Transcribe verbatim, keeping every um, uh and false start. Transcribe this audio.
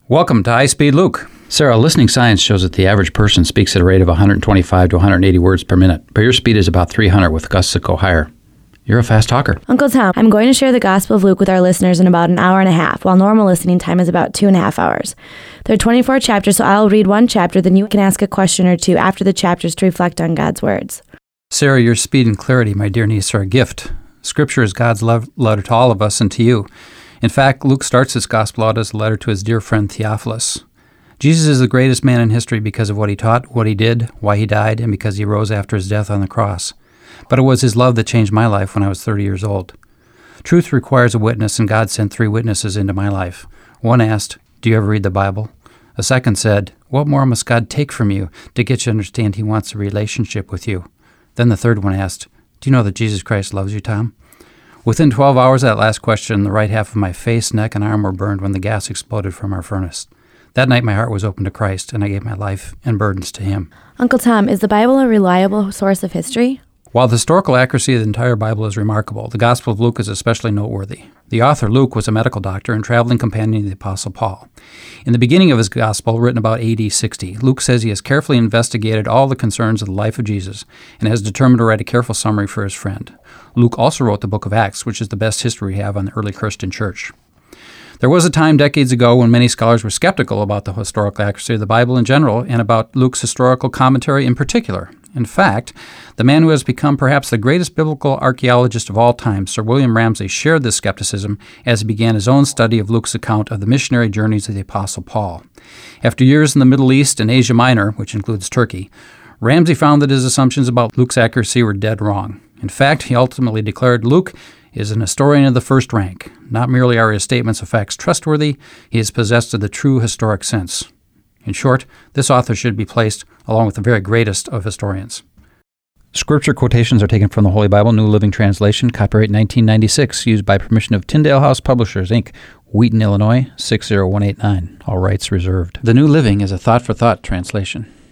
Welcome to High Speed Luke. Sarah, listening science shows that the average person speaks at a rate of one hundred twenty-five to one hundred eighty words per minute, but your speed is about three hundred with gusts that go higher. You're a fast talker. Uncle Tom, I'm going to share the Gospel of Luke with our listeners in about an hour and a half, while normal listening time is about two and a half hours. There are twenty-four chapters, so I'll read one chapter, then you can ask a question or two after the chapters to reflect on God's words. Sarah, your speed and clarity, my dear niece, are a gift. Scripture is God's love letter to all of us and to you. In fact, Luke starts this gospel out as a letter to his dear friend Theophilus. Jesus is the greatest man in history because of what he taught, what he did, why he died, and because he rose after his death on the cross. But it was his love that changed my life when I was thirty years old. Truth requires a witness, and God sent three witnesses into my life. One asked, "Do you ever read the Bible?" A second said, "What more must God take from you to get you to understand he wants a relationship with you?" Then the third one asked, "Do you know that Jesus Christ loves you, Tom?" Within twelve hours of that last question, the right half of my face, neck, and arm were burned when the gas exploded from our furnace. That night, my heart was open to Christ, and I gave my life and burdens to him. Uncle Tom, is the Bible a reliable source of history? While the historical accuracy of the entire Bible is remarkable, the Gospel of Luke is especially noteworthy. The author, Luke, was a medical doctor and traveling companion of the Apostle Paul. In the beginning of his Gospel, written about A D sixty, Luke says he has carefully investigated all the concerns of the life of Jesus and has determined to write a careful summary for his friend. Luke also wrote the book of Acts, which is the best history we have on the early Christian church. There was a time decades ago when many scholars were skeptical about the historical accuracy of the Bible in general and about Luke's historical commentary in particular. In fact, the man who has become perhaps the greatest biblical archaeologist of all time, Sir William Ramsay, shared this skepticism as he began his own study of Luke's account of the missionary journeys of the Apostle Paul. After years in the Middle East and Asia Minor, which includes Turkey, Ramsay found that his assumptions about Luke's accuracy were dead wrong. In fact, he ultimately declared Luke is an historian of the first rank. Not merely are his statements of facts trustworthy, he is possessed of the true historic sense. In short, this author should be placed along with the very greatest of historians. Scripture quotations are taken from the Holy Bible, New Living Translation, copyright nineteen ninety-six, used by permission of Tyndale House Publishers, Incorporated, Wheaton, Illinois, six zero one eight nine. All rights reserved. The New Living is a thought-for-thought translation.